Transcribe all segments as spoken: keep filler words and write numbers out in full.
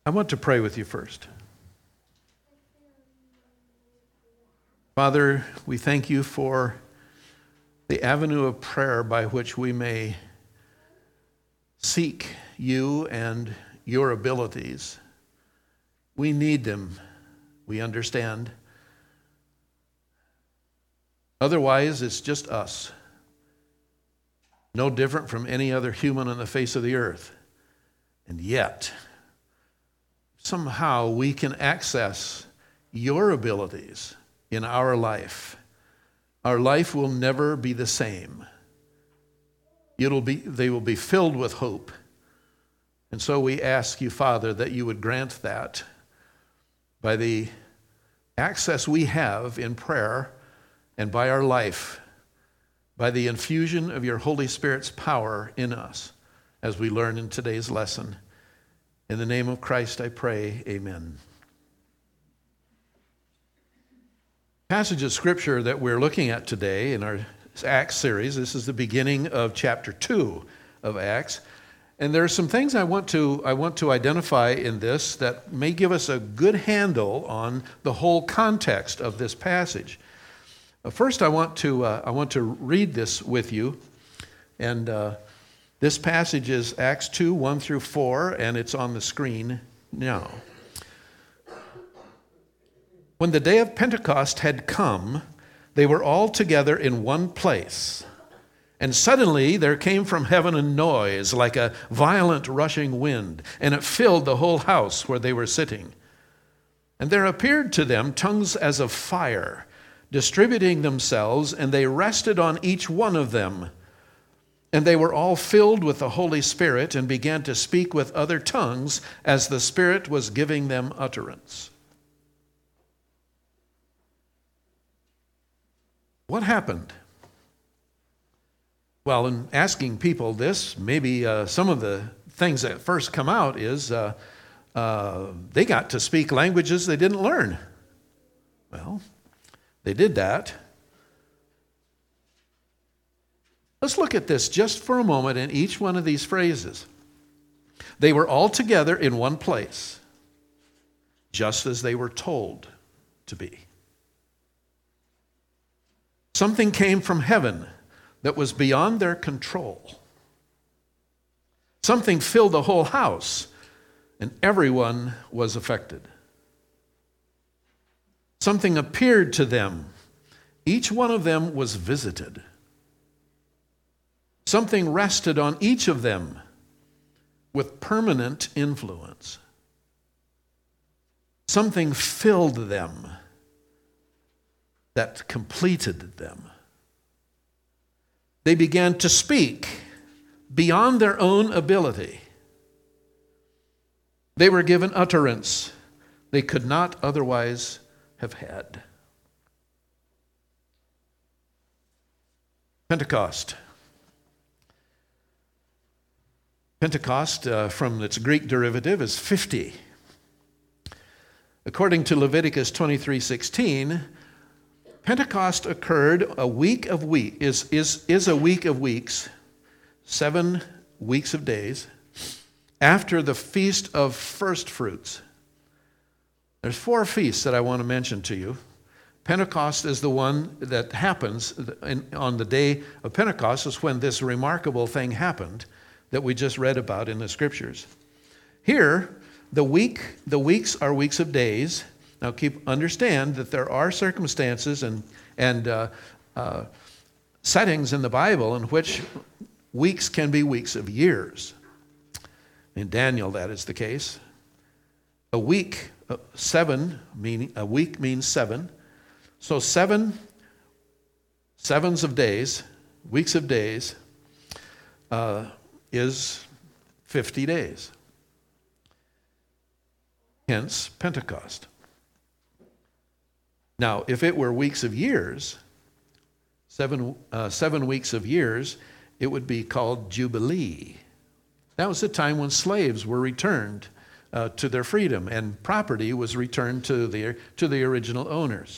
I want to pray with you first. Father, we thank you for the avenue of prayer by which we may seek you and your abilities. We need them, we understand. Otherwise, it's just us. No different from any other human on the face of the earth. And yet, somehow we can access your abilities in our life. Our life will never be the same. It'll be, they will be filled with hope. And so we ask you, Father, that you would grant that by the access we have in prayer and by our life, by the infusion of your Holy Spirit's power in us, as we learn in today's lesson. In the name of Christ I pray, amen. Passage of Scripture that we're looking at today in our Acts series, this is the beginning of chapter two of Acts. And there are some things I want to I want to identify in this that may give us a good handle on the whole context of this passage. First, I want to uh, I want to read this with you, and uh, this passage is Acts two, one through four, and it's on the screen now. When the day of Pentecost had come, they were all together in one place. And suddenly there came from heaven a noise like a violent rushing wind, and it filled the whole house where they were sitting. And there appeared to them tongues as of fire, distributing themselves, and they rested on each one of them. And they were all filled with the Holy Spirit and began to speak with other tongues as the Spirit was giving them utterance. What happened? Well, in asking people this, maybe uh, some of the things that first come out is uh, uh, they got to speak languages they didn't learn. Well, they did that. Let's look at this just for a moment in each one of these phrases. They were all together in one place, just as they were told to be. Something came from heaven that was beyond their control. Something filled the whole house, and everyone was affected. Something appeared to them. Each one of them was visited. Something rested on each of them with permanent influence. Something filled them that completed them. They began to speak beyond their own ability. They were given utterance they could not otherwise have had. Pentecost. Pentecost, uh, from its Greek derivative, is fifty. According to Leviticus twenty-three sixteen, Pentecost occurred a week of week is, is, is a week of weeks, seven weeks of days, after the Feast of First Fruits. There's four feasts that I want to mention to you. Pentecost is the one that happens in, on the day of Pentecost is when this remarkable thing happened that we just read about in the Scriptures. Here, the week, the weeks are weeks of days. Now, keep understand that there are circumstances and and uh, uh, settings in the Bible in which weeks can be weeks of years. In Daniel, that is the case. A week, uh, seven meaning a week means seven. So seven sevens of days, weeks of days, uh, is fifty days. Hence Pentecost. Now, if it were weeks of years, seven, uh, seven weeks of years, it would be called Jubilee. That was the time when slaves were returned uh, to their freedom and property was returned to the, to the original owners.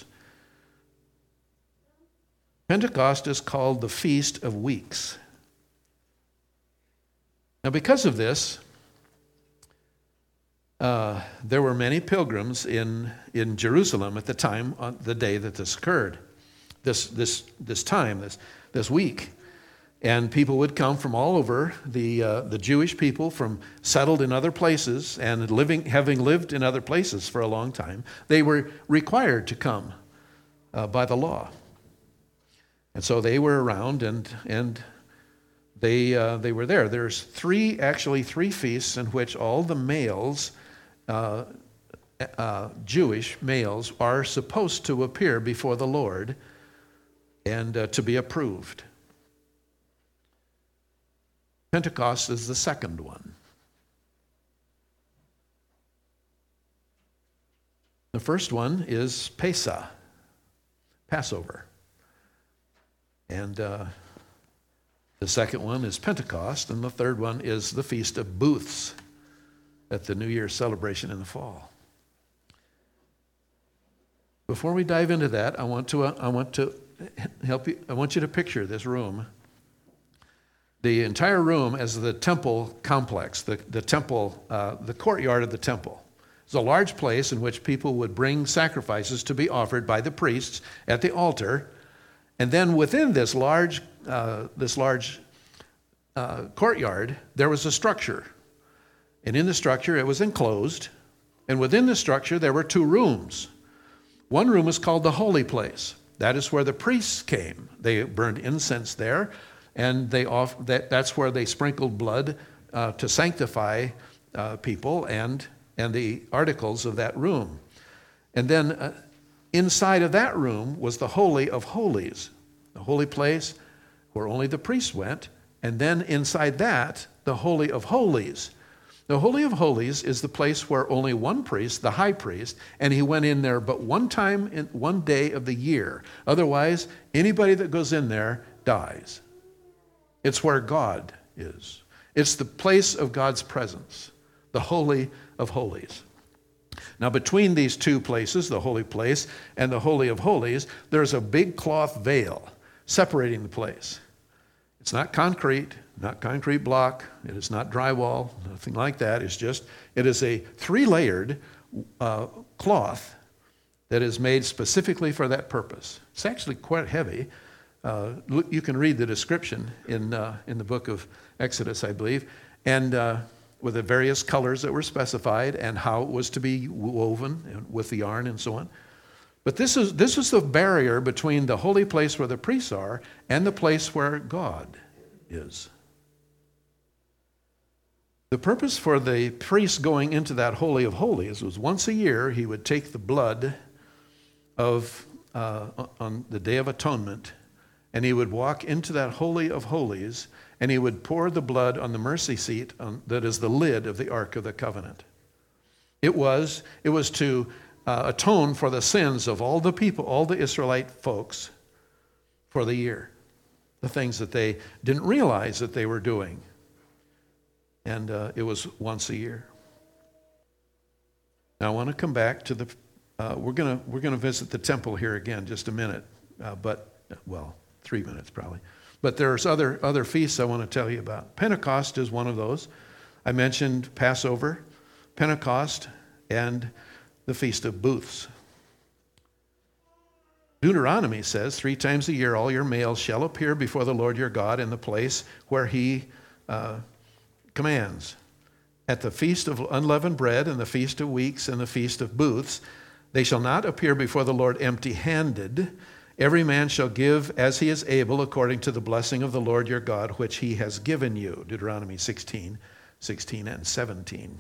Pentecost is called the Feast of Weeks. Now, because of this, uh, there were many pilgrims in, in Jerusalem at the time, on the day that this occurred, this, this, this time, this, this week. And people would come from all over, the, uh, the Jewish people from settled in other places and living, having lived in other places for a long time. They were required to come uh, by the law. And so they were around and, and they, uh, they were there. There's three, actually three feasts in which all the males, uh, uh, Jewish males, are supposed to appear before the Lord and uh, to be approved. Pentecost is the second one. The first one is Pesach, Passover. And uh, the second one is Pentecost, and the third one is the Feast of Booths at the New Year's celebration in the fall. Before we dive into that, I want to uh, I want to help you. I want you to picture this room. The entire room as the temple complex, the, the temple, uh, the courtyard of the temple. It's a large place in which people would bring sacrifices to be offered by the priests at the altar. And then within this large, uh, this large uh, courtyard, there was a structure. And in the structure, it was enclosed. And within the structure, there were two rooms. One room is called the holy place. That is where the priests came. They burned incense there. And they off, that, that's where they sprinkled blood uh, to sanctify uh, people and, and the articles of that room. And then uh, inside of that room was the Holy of Holies, the holy place where only the priests went. And then inside that, the Holy of Holies. The Holy of Holies is the place where only one priest, the high priest, and he went in there but one time in one day of the year. Otherwise, anybody that goes in there dies. It's where God is. It's the place of God's presence, the Holy of Holies. Now, between these two places, the holy place and the Holy of Holies, there's a big cloth veil separating the place. It's not concrete, not concrete block. It is not drywall, nothing like that. It's just, it is a three-layered uh, cloth that is made specifically for that purpose. It's actually quite heavy. Uh, look, you can read the description in uh, in the book of Exodus, I believe, and uh, with the various colors that were specified and how it was to be woven with the yarn and so on. But this is this is the barrier between the holy place where the priests are and the place where God is. The purpose for the priest going into that Holy of Holies was once a year he would take the blood of uh, on the Day of Atonement. And he would walk into that Holy of Holies, and he would pour the blood on the mercy seat on, that is the lid of the Ark of the Covenant. It was, it was to uh, atone for the sins of all the people, all the Israelite folks for the year, the things that they didn't realize that they were doing. And uh, it was once a year. Now I want to come back to the, uh, we're going to we're going to visit the temple here again just a minute, uh, but, well, Three minutes probably. But there's other, other feasts I want to tell you about. Pentecost is one of those. I mentioned Passover, Pentecost, and the Feast of Booths. Deuteronomy says, three times a year all your males shall appear before the Lord your God in the place where he uh, commands. At the Feast of Unleavened Bread and the Feast of Weeks and the Feast of Booths, they shall not appear before the Lord empty-handed. Every man shall give as he is able according to the blessing of the Lord your God, which he has given you. Deuteronomy sixteen, sixteen and seventeen.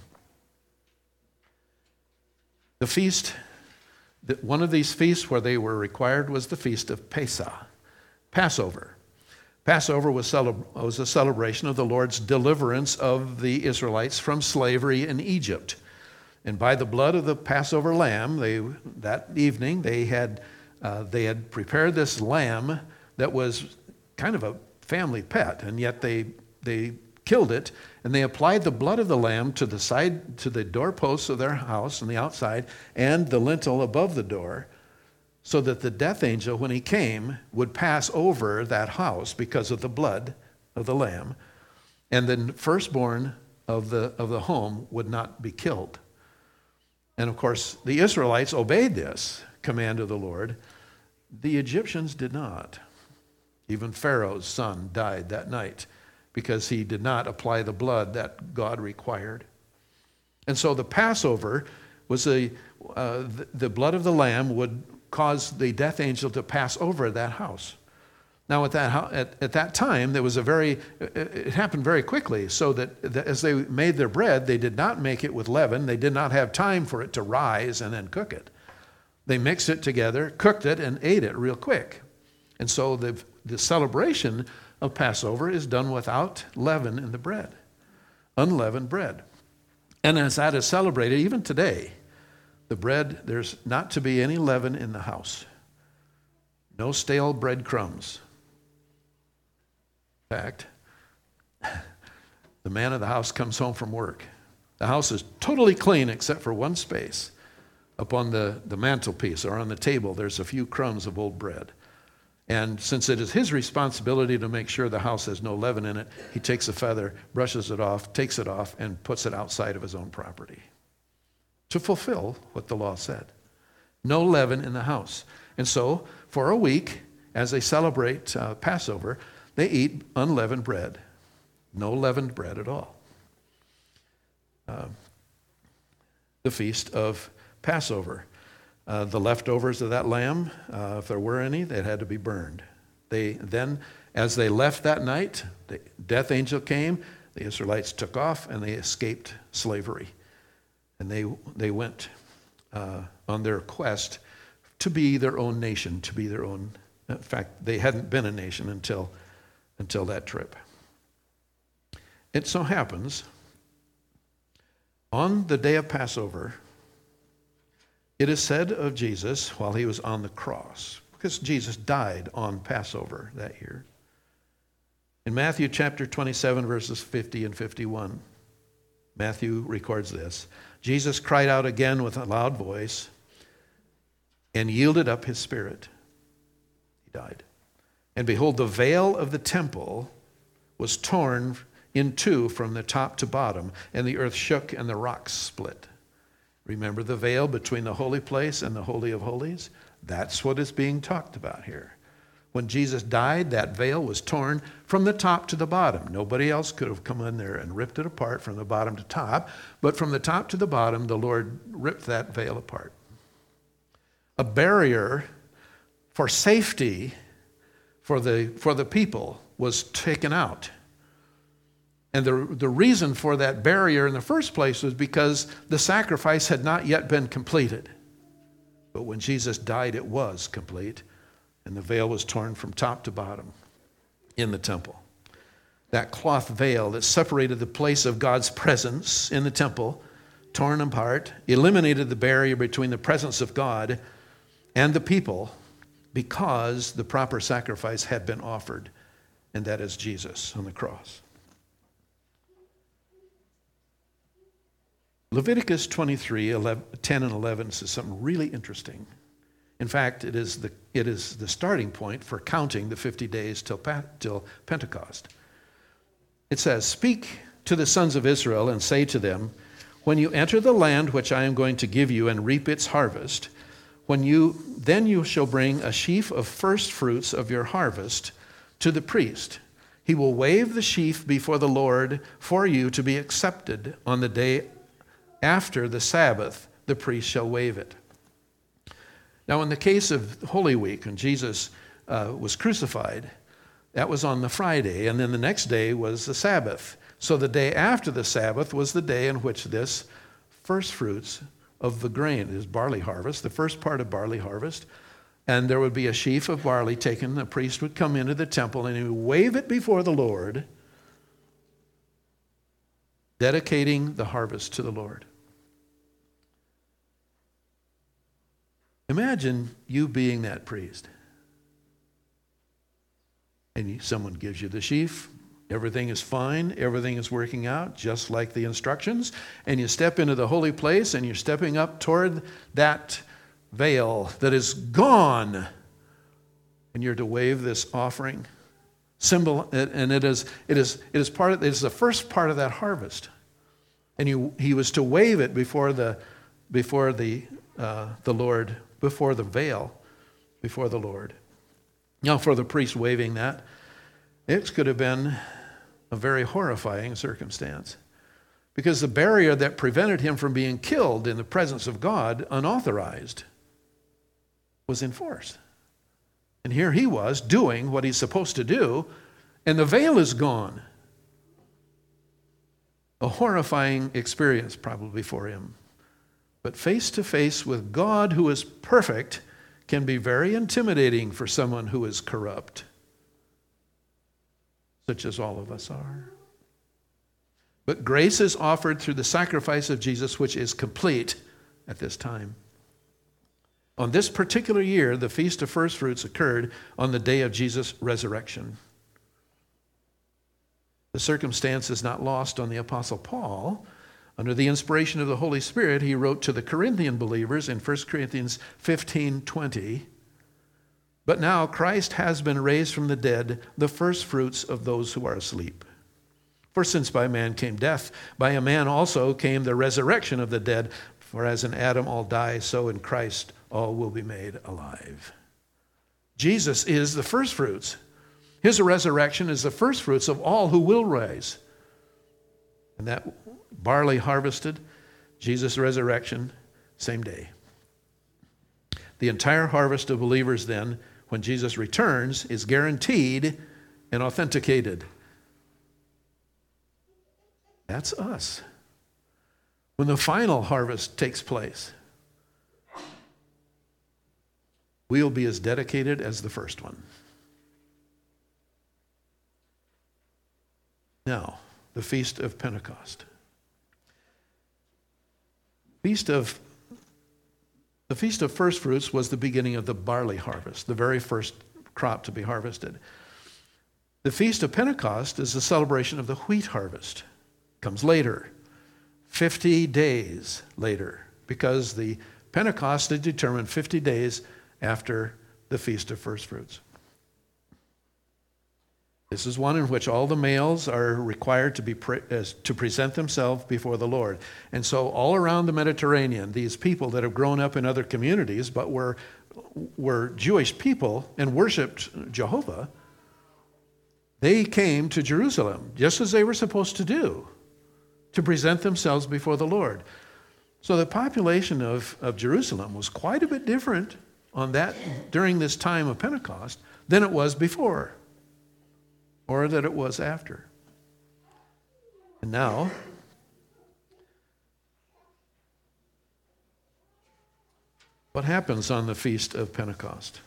The feast, one of these feasts where they were required was the Feast of Pesach, Passover. Passover was, was a celebration of the Lord's deliverance of the Israelites from slavery in Egypt. And by the blood of the Passover lamb, they, that evening they had Uh, they had prepared this lamb that was kind of a family pet, and yet they they killed it, and they applied the blood of the lamb to the side, to the doorposts of their house on the outside, and the lintel above the door, so that the death angel, when he came, would pass over that house because of the blood of the lamb, and the firstborn of the of the home would not be killed. And of course, the Israelites obeyed this command of the Lord. The Egyptians did not. Even Pharaoh's son died that night because he did not apply the blood that God required. And so the Passover was a, uh, the, the blood of the lamb would cause the death angel to pass over that house. Now at that, at, at that time, there was a very, it happened very quickly, so that, that as they made their bread, they did not make it with leaven. They did not have time for it to rise and then cook it. They mixed it together, cooked it, and ate it real quick. And so the, the celebration of Passover is done without leaven in the bread, unleavened bread. And as that is celebrated, even today, the bread, there's not to be any leaven in the house. No stale breadcrumbs. In fact, the man of the house comes home from work. The house is totally clean except for one space. Upon the, the mantelpiece or on the table, there's a few crumbs of old bread. And since it is his responsibility to make sure the house has no leaven in it, he takes a feather, brushes it off, takes it off, and puts it outside of his own property to fulfill what the law said. No leaven in the house. And so, for a week, as they celebrate uh, Passover, they eat unleavened bread. No leavened bread at all. Uh, the feast of Passover. Uh, the leftovers of that lamb, uh, if there were any, they had to be burned. They then, as they left that night, the death angel came, the Israelites took off, and they escaped slavery. And they, they went uh, on their quest to be their own nation, to be their own. In fact, they hadn't been a nation until, until that trip. It so happens, on the day of Passover, it is said of Jesus while he was on the cross, because Jesus died on Passover that year. In Matthew chapter twenty-seven, verses fifty and fifty-one, Matthew records this. Jesus cried out again with a loud voice and yielded up his spirit. He died. And behold, the veil of the temple was torn in two from the top to bottom, and the earth shook and the rocks split. Remember the veil between the holy place and the Holy of Holies? That's what is being talked about here. When Jesus died, that veil was torn from the top to the bottom. Nobody else could have come in there and ripped it apart from the bottom to top, but from the top to the bottom, the Lord ripped that veil apart. A barrier for safety for the, for the people was taken out. And the, the reason for that barrier in the first place was because the sacrifice had not yet been completed. But when Jesus died, it was complete, and the veil was torn from top to bottom in the temple. That cloth veil that separated the place of God's presence in the temple, torn apart, eliminated the barrier between the presence of God and the people because the proper sacrifice had been offered, and that is Jesus on the cross. Leviticus twenty-three, eleven, ten and eleven says something really interesting. In fact, it is the, it is the starting point for counting the fifty days till, till Pentecost. It says, "Speak to the sons of Israel and say to them, when you enter the land which I am going to give you and reap its harvest, when you then you shall bring a sheaf of first fruits of your harvest to the priest. He will wave the sheaf before the Lord for you to be accepted on the day after the Sabbath, the priest shall wave it." Now, in the case of Holy Week, when Jesus uh, was crucified, that was on the Friday, and then the next day was the Sabbath. So the day after the Sabbath was the day in which this first fruits of the grain, is barley harvest, the first part of barley harvest, and there would be a sheaf of barley taken. The priest would come into the temple and he would wave it before the Lord, dedicating the harvest to the Lord. Imagine you being that priest. And someone gives you the sheaf. Everything is fine. Everything is working out just like the instructions. And you step into the holy place and you're stepping up toward that veil that is gone. And you're to wave this offering. Symbol, and it is, it is, it is part of, it is the first part of that harvest. And you, he was to wave it before the, before the, uh, the Lord, before the veil, before the Lord. Now, for the priest waving that, it could have been a very horrifying circumstance, because the barrier that prevented him from being killed in the presence of God unauthorized was in force. And here he was doing what he's supposed to do, and the veil is gone. A horrifying experience probably for him. But face to face with God, who is perfect, can be very intimidating for someone who is corrupt, such as all of us are. But grace is offered through the sacrifice of Jesus, which is complete at this time. On this particular year, the Feast of First Fruits occurred on the day of Jesus' resurrection. The circumstance is not lost on the Apostle Paul. Under the inspiration of the Holy Spirit, he wrote to the Corinthian believers in First Corinthians fifteen twenty, "But now Christ has been raised from the dead, the first fruits of those who are asleep. For since by man came death, by a man also came the resurrection of the dead. For as in Adam all die, so in Christ all will be made alive." Jesus is the first fruits. His resurrection is the first fruits of all who will rise. And that barley harvested, Jesus' resurrection, same day. The entire harvest of believers then, when Jesus returns, is guaranteed and authenticated. That's us. When the final harvest takes place, we'll be as dedicated as the first one. Now, the Feast of Pentecost. Feast of, the Feast of First Fruits was the beginning of the barley harvest, the very first crop to be harvested. The Feast of Pentecost is the celebration of the wheat harvest. It comes later, fifty days later, because the Pentecost is determined fifty days after the Feast of First Fruits. This is one in which all the males are required to be pre- as, to present themselves before the Lord. And so all around the Mediterranean, these people that have grown up in other communities but were, were Jewish people and worshiped Jehovah, they came to Jerusalem, just as they were supposed to do, to present themselves before the Lord. So the population of, of Jerusalem was quite a bit different on that during this time of Pentecost than it was before, or that it was after. And now, what happens on the Feast of Pentecost?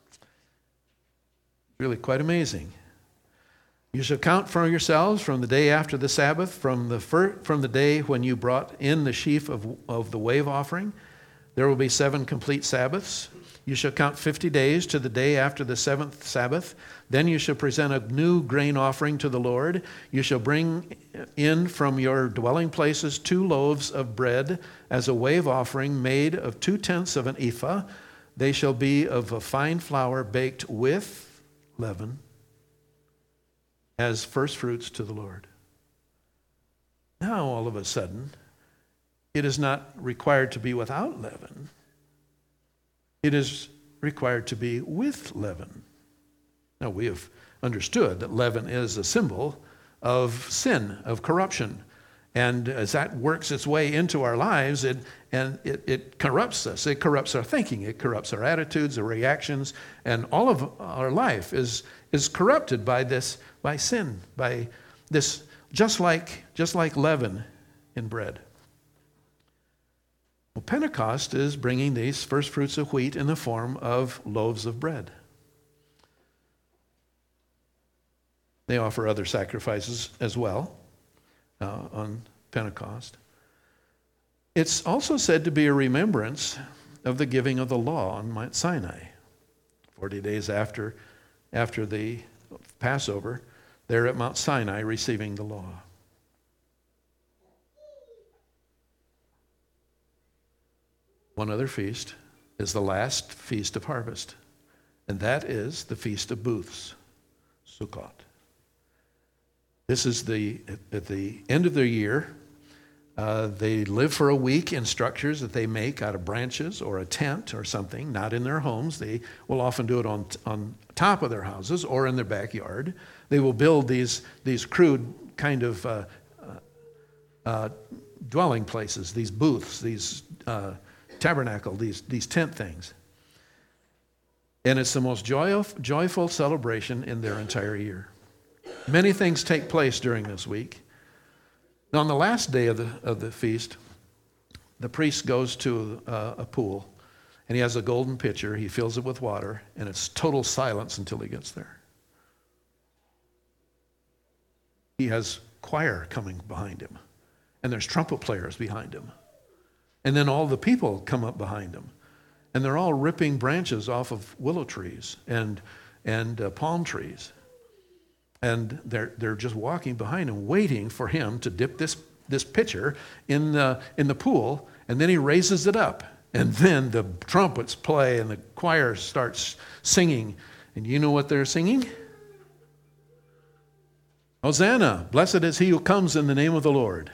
Really quite amazing. You shall count for yourselves from the day after the Sabbath, from the fir- from the day when you brought in the sheaf of, of the wave offering. There will be seven complete Sabbaths. You shall count fifty days to the day after the seventh Sabbath. Then you shall present a new grain offering to the Lord. You shall bring in from your dwelling places two loaves of bread as a wave offering made of two-tenths of an ephah. They shall be of a fine flour baked with leaven as first fruits to the Lord. Now, all of a sudden, it is not required to be without leaven. It is required to be with leaven. Now, we have understood that leaven is a symbol of sin, of corruption. And as that works its way into our lives, it, and it, it corrupts us. It corrupts our thinking. It corrupts our attitudes, our reactions. And all of our life is, is corrupted by this, by sin, by this, just like, just like leaven in bread. Well, Pentecost is bringing these first fruits of wheat in the form of loaves of bread. They offer other sacrifices as well uh, on Pentecost. It's also said to be a remembrance of the giving of the law on Mount Sinai. Forty days after, after the Passover, they're at Mount Sinai receiving the law. One other feast is the last feast of harvest, and that is the Feast of Booths, Sukkot. This is the, at the end of the year, Uh, they live for a week in structures that they make out of branches or a tent or something, not in their homes. They will often do it on, on top of their houses or in their backyard. They will build these, these crude kind of uh, uh, dwelling places, these booths, these uh, tabernacle, these, these tent things. And it's the most joy, joyful celebration in their entire year. Many things take place during this week. Now, on the last day of the, of the feast, the priest goes to uh, a pool, and he has a golden pitcher. He fills it with water, and it's total silence until he gets there. He has choir coming behind him, and there's trumpet players behind him. And then all the people come up behind him, and they're all ripping branches off of willow trees and, and uh, palm trees. And they're they're just walking behind him, waiting for him to dip this, this pitcher in the, in the pool, and then he raises it up. And then the trumpets play, and the choir starts singing. And you know what they're singing? Hosanna, blessed is he who comes in the name of the Lord.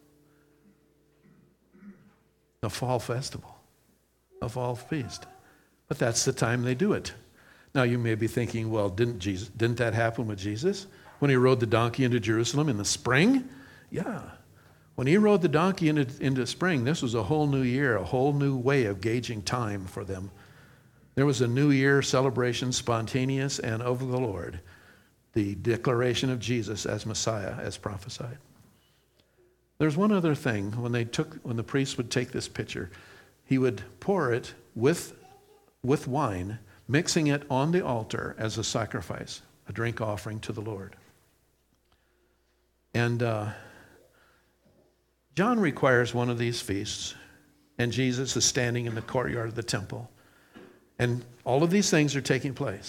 The fall festival, a fall feast. But that's the time they do it. Now, you may be thinking, well, didn't Jesus, didn't that happen with Jesus? When he rode the donkey into Jerusalem in the spring? Yeah. When he rode the donkey into, into spring, this was a whole new year, a whole new way of gauging time for them. There was a new year celebration, spontaneous and of the Lord, the declaration of Jesus as Messiah, as prophesied. There's one other thing. When they took, when the priest would take this pitcher, he would pour it with, with wine, mixing it on the altar as a sacrifice, a drink offering to the Lord. And uh, John requires one of these feasts, and Jesus is standing in the courtyard of the temple. And all of these things are taking place.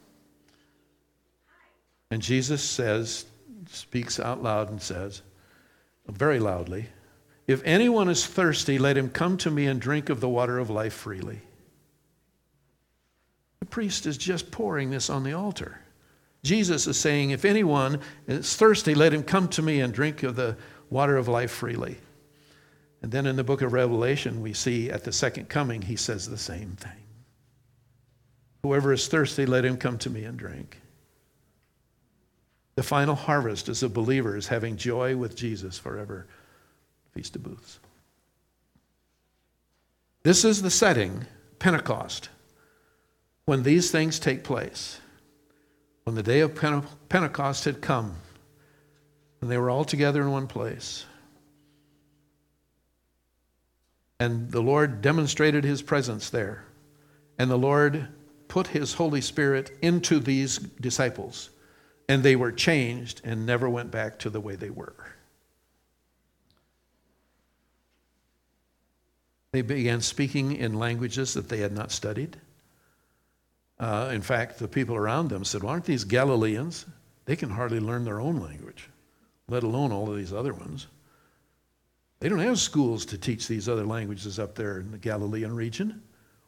And Jesus says, speaks out loud and says, very loudly, "If anyone is thirsty, let him come to me and drink of the water of life freely." The priest is just pouring this on the altar. Jesus is saying, if anyone is thirsty, let him come to me and drink of the water of life freely. And then in the book of Revelation, we see at the second coming, he says the same thing. Whoever is thirsty, let him come to me and drink. The final harvest is of believers having joy with Jesus forever. Feast of Booths. This is the setting, Pentecost, when these things take place. When the day of Pentecost had come, and they were all together in one place. And the Lord demonstrated his presence there. And the Lord put his Holy Spirit into these disciples. And they were changed and never went back to the way they were. They began speaking in languages that they had not studied. Uh, in fact, the people around them said, well, aren't these Galileans? They can hardly learn their own language, let alone all of these other ones. They don't have schools to teach these other languages up there in the Galilean region.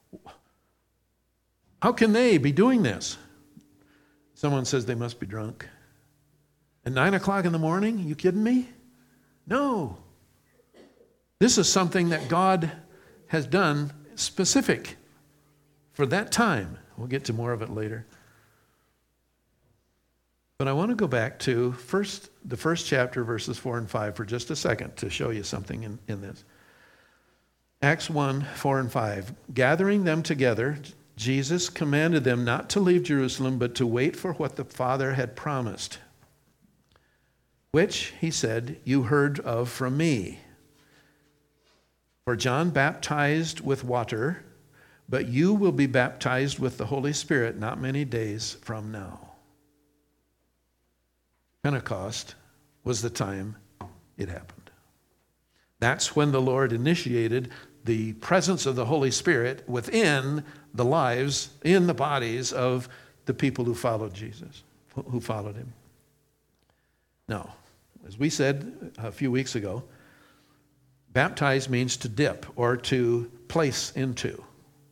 How can they be doing this? Someone says they must be drunk. At nine o'clock in the morning? You kidding me? No. This is something that God has done specific for that time. We'll get to more of it later. But I want to go back to first the first chapter, verses four and five, for just a second to show you something in, in this. Acts one, four and five. Gathering them together, Jesus commanded them not to leave Jerusalem, but to wait for what the Father had promised, which, he said, you heard of from me. For John baptized with water, but you will be baptized with the Holy Spirit not many days from now. Pentecost was the time it happened. That's when the Lord initiated the presence of the Holy Spirit within the lives, in the bodies of the people who followed Jesus, who followed him. Now, as we said a few weeks ago, baptize means to dip or to place into.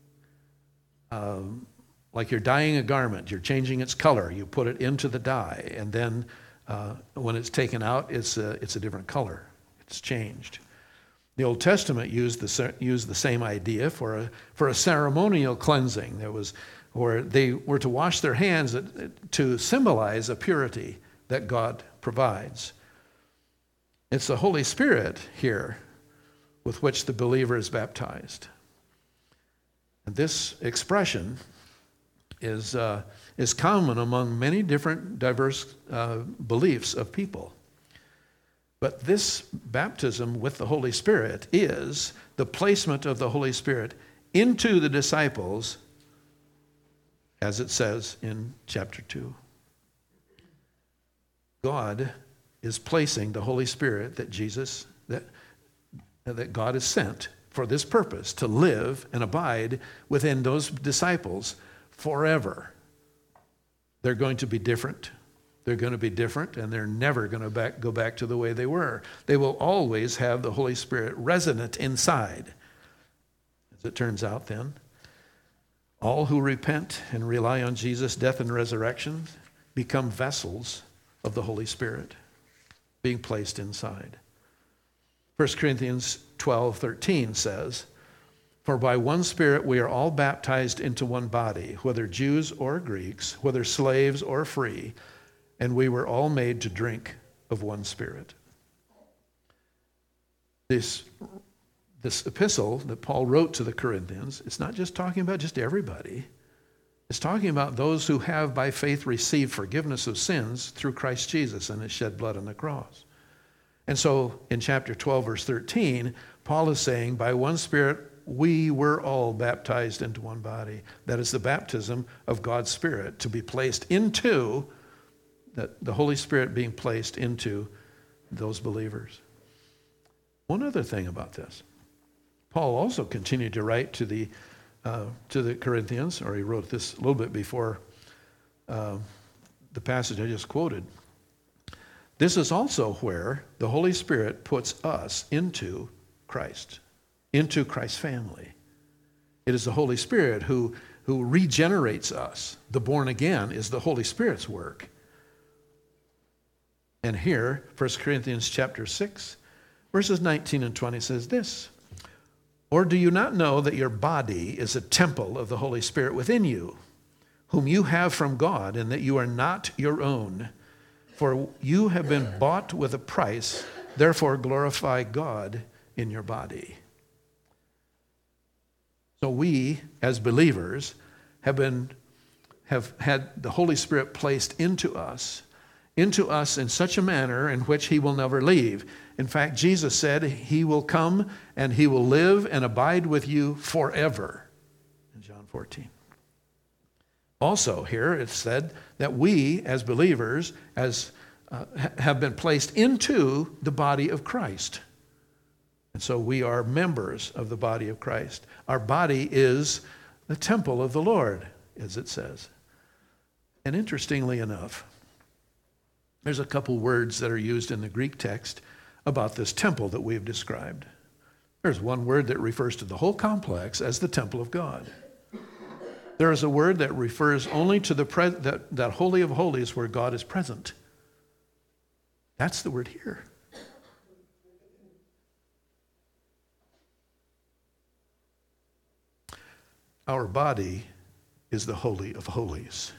Um, like you're dyeing a garment, you're changing its color, you put it into the dye, and then uh, when it's taken out, it's a, it's a different color. It's changed. The Old Testament used the, used the same idea for a, for a ceremonial cleansing. There was, where they were to wash their hands to symbolize a purity that God provides. It's the Holy Spirit here with which the believer is baptized. And this expression is, uh, is common among many different diverse uh, beliefs of people. But this baptism with the Holy Spirit is the placement of the Holy Spirit into the disciples, as it says in chapter two. God is placing the Holy Spirit that Jesus, that, that God has sent for this purpose, to live and abide within those disciples forever. They're going to be different. They're going to be different, and they're never going to back, go back to the way they were. They will always have the Holy Spirit resident inside. As it turns out then, all who repent and rely on Jesus' death and resurrection become vessels of the Holy Spirit being placed inside. First Corinthians twelve thirteen says, "For by one Spirit we are all baptized into one body, whether Jews or Greeks, whether slaves or free, and we were all made to drink of one Spirit." This, this epistle that Paul wrote to the Corinthians, it's not just talking about just everybody. It's talking about those who have by faith received forgiveness of sins through Christ Jesus and his shed blood on the cross. And so in chapter twelve, verse thirteen, Paul is saying, by one Spirit, we were all baptized into one body. That is the baptism of God's Spirit to be placed into, that the Holy Spirit being placed into those believers. One other thing about this, Paul also continued to write to the uh, to the Corinthians, or he wrote this a little bit before uh, the passage I just quoted. This is also where the Holy Spirit puts us into Christ, into Christ's family. It is the Holy Spirit who, who regenerates us. The born again is the Holy Spirit's work. And here, First Corinthians chapter six, verses nineteen and twenty says this, "Or do you not know that your body is a temple of the Holy Spirit within you, whom you have from God, and that you are not your own? For you have been bought with a price, therefore glorify God in your body." So we, as believers, have been have had the Holy Spirit placed into us, into us in such a manner in which he will never leave. In fact, Jesus said he will come and he will live and abide with you forever, in John fourteen. Also here it's said that we as believers as uh, have been placed into the body of Christ. And so we are members of the body of Christ. Our body is the temple of the Lord, as it says. And interestingly enough, there's a couple words that are used in the Greek text about this temple that we've described. There's one word that refers to the whole complex as the temple of God. There is a word that refers only to the pre- that, that Holy of Holies where God is present. That's the word here. Our body is the Holy of Holies.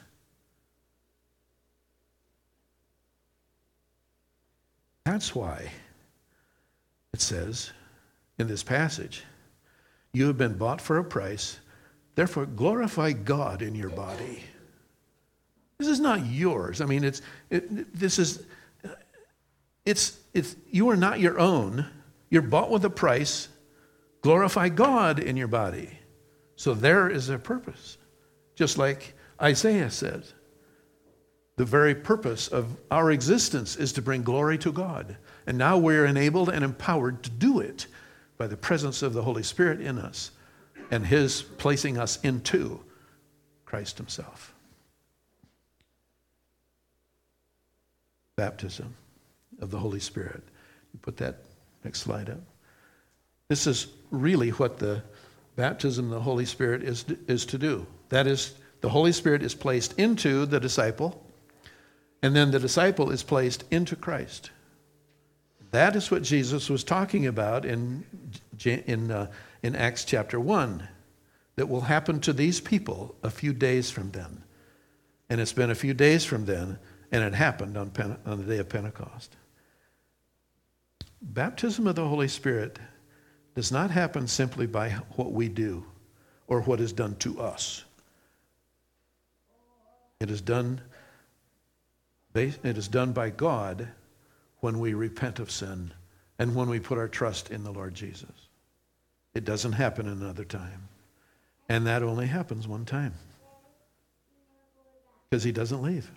That's why it says in this passage, you have been bought for a price, therefore glorify God in your body. This is not yours. I mean, it's it, this is it's it's you are not your own. You're bought with a price. Glorify God in your body. So there is a purpose. Just like Isaiah says, the very purpose of our existence is to bring glory to God. And now we're enabled and empowered to do it by the presence of the Holy Spirit in us and his placing us into Christ himself. Baptism of the Holy Spirit. You put that next slide up. This is really what the baptism of the Holy Spirit is, is to do. That is, the Holy Spirit is placed into the disciple, and then the disciple is placed into Christ. That is what Jesus was talking about in in, uh, in Acts chapter one that will happen to these people a few days from then. And it's been a few days from then, and it happened on, Pente- on the day of Pentecost. Baptism of the Holy Spirit does not happen simply by what we do or what is done to us. It is done, it is done by God when we repent of sin and when we put our trust in the Lord Jesus. It doesn't happen another time. And that only happens one time. Because he doesn't leave.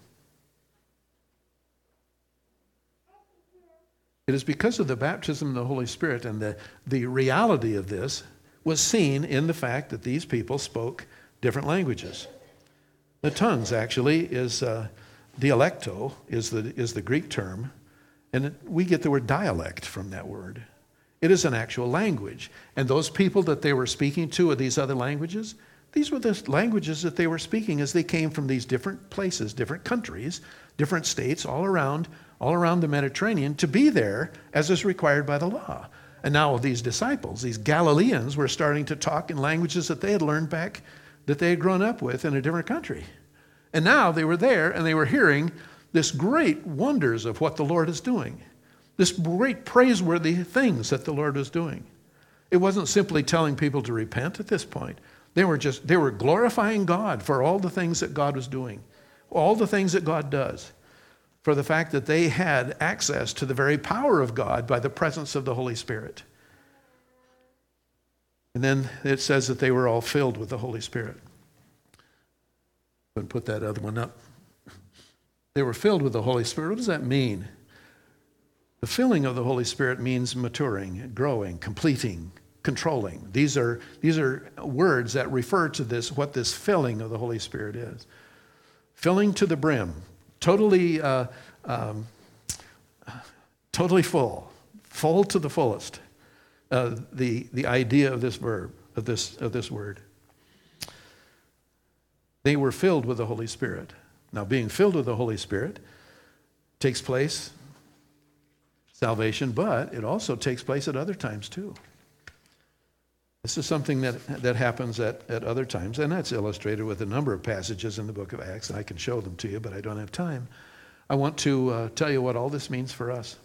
It is because of the baptism of the Holy Spirit, and the, the reality of this was seen in the fact that these people spoke different languages. The tongues actually is uh, dialecto is the is the Greek term, and it, we get the word dialect from that word. It is an actual language, and those people that they were speaking to of these other languages, these were the languages that they were speaking as they came from these different places, different countries, different states all around, all around the Mediterranean to be there as is required by the law. And now these disciples, these Galileans, were starting to talk in languages that they had learned back, that they had grown up with in a different country. And now they were there and they were hearing this great wonders of what the Lord is doing, this great praiseworthy things that the Lord was doing. It wasn't simply telling people to repent at this point. They were just, they were glorifying God for all the things that God was doing, all the things that God does, for the fact that they had access to the very power of God by the presence of the Holy Spirit. And then it says that they were all filled with the Holy Spirit. And put that other one up. They were filled with the Holy Spirit. What does that mean? The filling of the Holy Spirit means maturing, growing, completing, controlling. These are, these are words that refer to this, what this filling of the Holy Spirit is. Filling to the brim, totally, uh, um, totally full, full to the fullest. Uh, the, the idea of this verb, of this, of this word. They were filled with the Holy Spirit. Now, being filled with the Holy Spirit takes place, salvation, but it also takes place at other times too. This is something that, that happens at, at other times, and that's illustrated with a number of passages in the book of Acts, and I can show them to you, but I don't have time. I want to uh, tell you what all this means for us.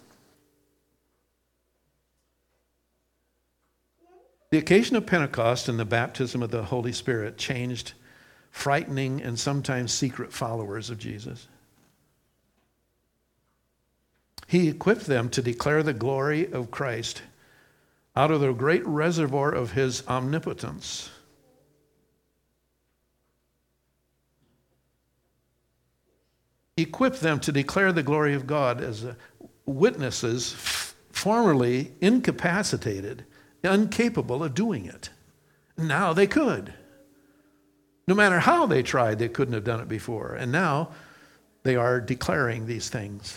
The occasion of Pentecost and the baptism of the Holy Spirit changed frightening and sometimes secret followers of Jesus. He equipped them to declare the glory of Christ out of the great reservoir of his omnipotence. Equipped them to declare the glory of God as witnesses formerly incapacitated, incapable of doing it. Now they could. No matter how they tried, they couldn't have done it before. And now they are declaring these things.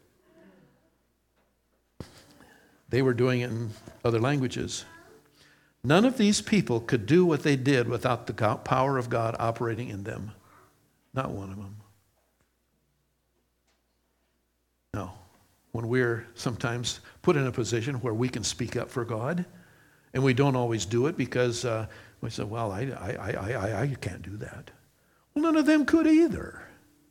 They were doing it in other languages. None of these people could do what they did without the power of God operating in them. Not one of them. No. When we're sometimes put in a position where we can speak up for God, and we don't always do it because uh, we say, well, I, I, I, I, I can't do that. Well, none of them could either.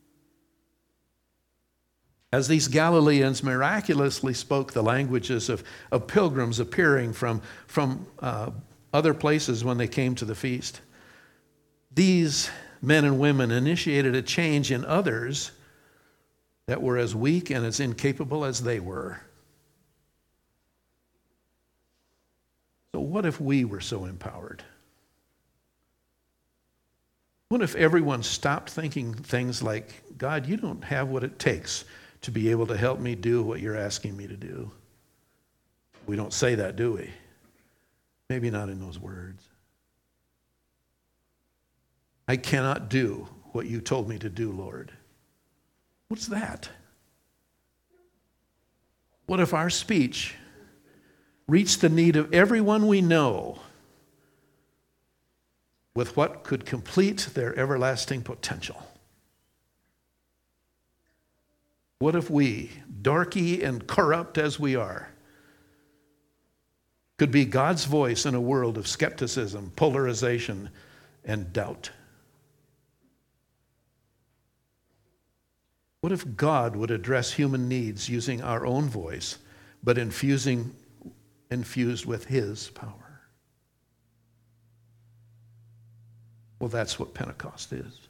As these Galileans miraculously spoke the languages of, of pilgrims appearing from, from uh, other places when they came to the feast, these men and women initiated a change in others that were as weak and as incapable as they were. So what if we were so empowered? What if everyone stopped thinking things like, God, you don't have what it takes to be able to help me do what you're asking me to do? We don't say that, do we? Maybe not in those words. I cannot do what you told me to do, Lord. What's that? What if our speech reached the need of everyone we know with what could complete their everlasting potential? What if we, darky and corrupt as we are, could be God's voice in a world of skepticism, polarization, and doubt? What if God would address human needs using our own voice, but infusing, infused with his power? Well, that's what Pentecost is.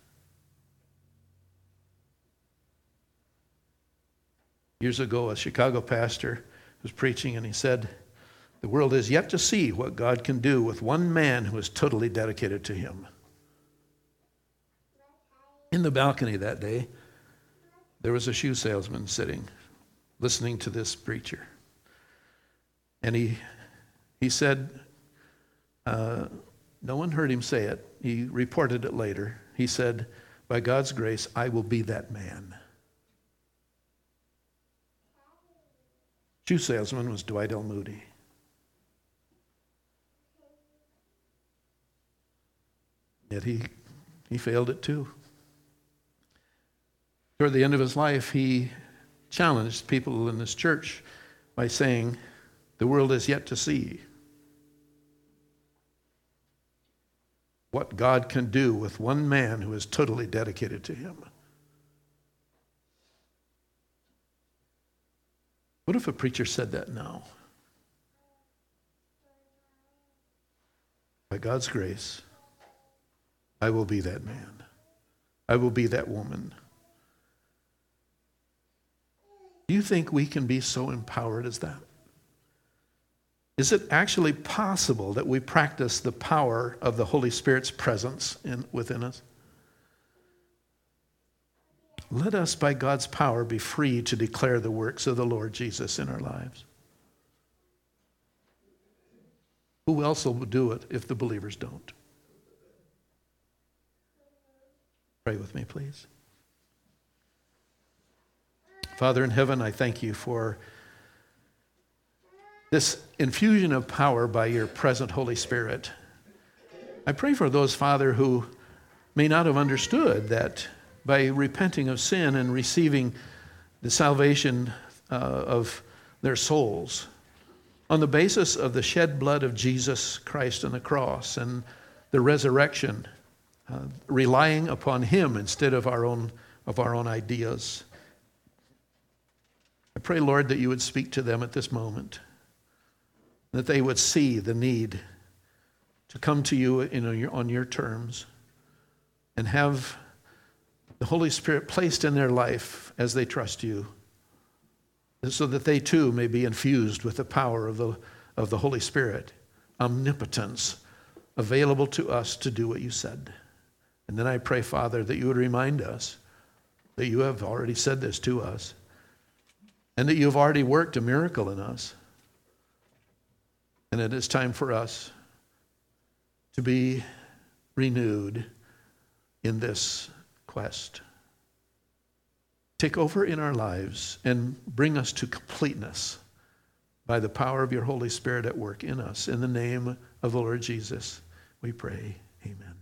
Years ago, a Chicago pastor was preaching, and he said, the world is yet to see what God can do with one man who is totally dedicated to him. In the balcony that day, there was a shoe salesman sitting, listening to this preacher. And he he said, uh, no one heard him say it. He reported it later. He said, by God's grace, I will be that man. Shoe salesman was Dwight L. Moody. Yet he, he failed it too. Toward the end of his life, he challenged people in this church by saying, the world is yet to see what God can do with one man who is totally dedicated to him. What if a preacher said that now? By God's grace, I will be that man. I will be that woman. Do you think we can be so empowered as that? Is it actually possible that we practice the power of the Holy Spirit's presence in, within us? Let us, by God's power, be free to declare the works of the Lord Jesus in our lives. Who else will do it if the believers don't? Pray with me, please. Father in heaven, I thank you for this infusion of power by your present Holy Spirit. I pray for those, Father, who may not have understood that by repenting of sin and receiving the salvation uh, of their souls on the basis of the shed blood of Jesus Christ on the cross and the resurrection, uh, relying upon him instead of our own of our own ideas. I pray, Lord, that you would speak to them at this moment, that they would see the need to come to you in a, on your terms and have the Holy Spirit placed in their life as they trust you, so that they too may be infused with the power of the, of the Holy Spirit, omnipotence available to us to do what you said. And then I pray, Father, that you would remind us that you have already said this to us and that you have already worked a miracle in us. And it is time for us to be renewed in this quest. Take over in our lives and bring us to completeness by the power of your Holy Spirit at work in us. In the name of the Lord Jesus, we pray. Amen.